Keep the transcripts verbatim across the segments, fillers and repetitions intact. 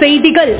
செய்திகள்.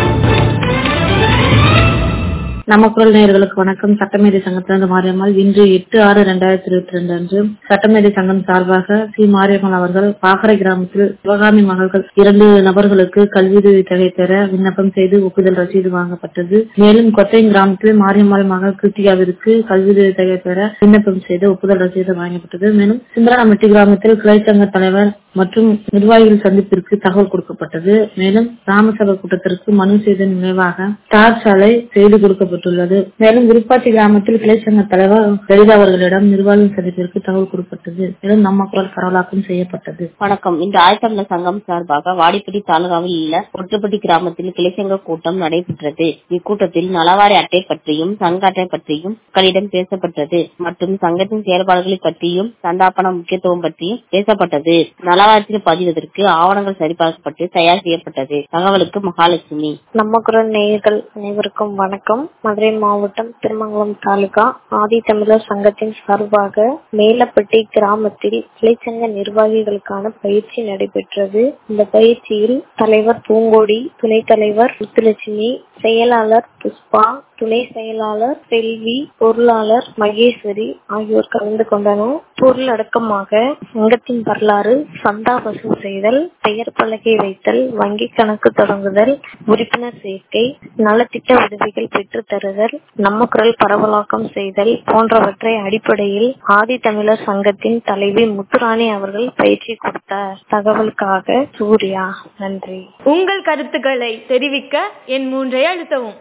நம்ம குரல் நேயர்களுக்கு வணக்கம். சட்டமேதை சங்கத்திலிருந்து மாரியம்மாள். இன்று எட்டு ஆறு இரண்டாயிரத்தி இருபத்தி ரெண்டு அன்று சட்டமேதை சங்கம் சார்பாக சி மாரியம்மாள் அவர்கள் பாகரை கிராமத்தில் சிவகாமி மகள்கள் இரண்டு நபர்களுக்கு கல்வியுதவி தொகை பெற விண்ணப்பம் செய்து ஒப்புதல் ரசீது வாங்கப்பட்டது. மேலும் கொத்தையம் கிராமத்தில் மாரியம்மாள் மகள் கிருத்திகாவிற்கு கல்வியுதவி தொகை பெற விண்ணப்பம் செய்து ஒப்புதல் ரசீது வாங்கப்பட்டது. மேலும் சிந்தராமட்டி கிராமத்தில் கிளைச்சங்க தலைவர் மற்றும் நிர்வாகிகள் சந்திப்பிற்கு தகவல் கொடுக்கப்பட்டது. மேலும் கிராம சபை கூட்டத்திற்கு மனு செய்த நினைவாக தார் சாலை செய்து கொடுக்கப்பட்டுள்ளது. மேலும் விருப்பாச்சி கிராமத்தில் கிளைச்சங்க தலைவர் லலிதா அவர்களிடம் நிர்வாகிகள் சந்திப்பிற்கு தகவல் கொடுக்கப்பட்டது. மேலும் நம்ம குரல் பரவலாக்கம் செய்யப்பட்டது. வணக்கம். இன்று ஆயத்தமிழர் சங்கம் சார்பாக வாடிப்பட்டி தாலுகாவில் உள்ள ஒற்றுப்பட்டி கிராமத்தில் கிளைச்சங்க கூட்டம் நடைபெற்றது. இக்கூட்டத்தில் நலவாரி அட்டை பற்றியும் சங்க அட்டை பற்றியும் மக்களிடம் பேசப்பட்டது மற்றும் சங்கத்தின் செயல்பாடுகளை பற்றியும் சந்தாபன முக்கியத்துவம் பற்றியும் பேசப்பட்டது. நலவாரத்தில் பதிவதற்கு ஆவணங்கள் சரிபார்க்கப்பட்டு தயார் செய்யப்பட்டது. தகவலுக்கு மகாலட்சுமி. நம்ம குரல் நேயர்கள் அனைவருக்கும் வணக்கம். மதுரை மாவட்டம் திருமங்கலம் தாலுகா ஆதி தமிழர் சங்கத்தின் சார்பாக மேலப்பட்டி கிராமத்தில் கிளைச்சங்க நிர்வாகிகளுக்கான பயிற்சி நடைபெற்றது. இந்த பயிற்சியில் தலைவர் பூங்கோடி, துணைத் தலைவர் முத்துலட்சுமி, செயலாளர் புஷ்பா, துணை செயலாளர் செல்வி, பொருளாளர் மகேஸ்வரி ஆகியோர் கலந்து கொண்டனர். பொருளடக்கமாக சங்கத்தின் வரலாறு, சந்தா வசூல் செய்தல், பெயர் பலகை வைத்தல், வங்கி கணக்கு தொடங்குதல், உறுப்பினர் சேர்க்கை, நலத்திட்ட உதவிகள் பெற்று தருதல், நம்ம குரல் பரவலாக்கம் செய்தல் போன்றவற்றை அடிப்படையில் ஆதி தமிழர் சங்கத்தின் தலைவி முத்துராணி அவர்கள் பயிற்சி கொடுத்தார். தகவலுக்காக சூர்யா. நன்றி. உங்கள் கருத்துக்களை தெரிவிக்க என் மூன்றை அழுத்தவும்.